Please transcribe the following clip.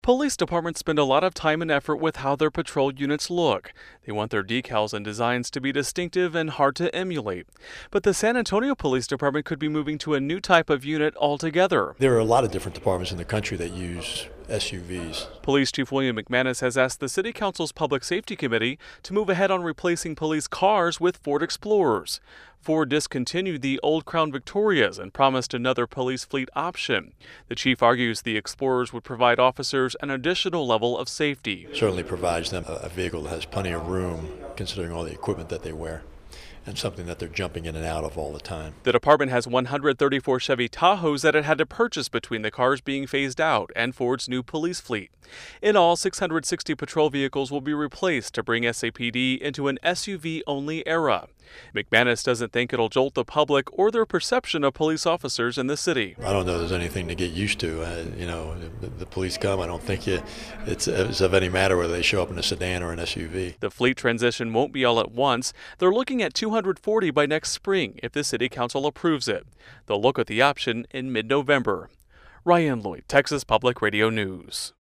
Police departments spend a lot of time and effort with how their patrol units look. They want their decals and designs to be distinctive and hard to emulate. But the San Antonio Police Department could be moving to a new type of unit altogether. There are a lot of different departments in the country that use SUVs. Police Chief William McManus has asked the City Council's Public Safety Committee to move ahead on replacing police cars with Ford Explorers. Ford discontinued the old Crown Victorias and promised another police fleet option. The chief argues the Explorers would provide officers an additional level of safety. Certainly provides them a vehicle that has plenty of room considering all the equipment that they wear, and something that they're jumping in and out of all the time. The department has 134 Chevy Tahoes that it had to purchase between the cars being phased out and Ford's new police fleet. In all, 660 patrol vehicles will be replaced to bring SAPD into an SUV-only era. McManus doesn't think it'll jolt the public or their perception of police officers in the city. I don't know there's anything to get used to. The police come. I don't think it's of any matter whether they show up in a sedan or an SUV. The fleet transition won't be all at once. They're looking at 240 by next spring if the City Council approves it. They'll look at the option in mid-November. Ryan Lloyd, Texas Public Radio News.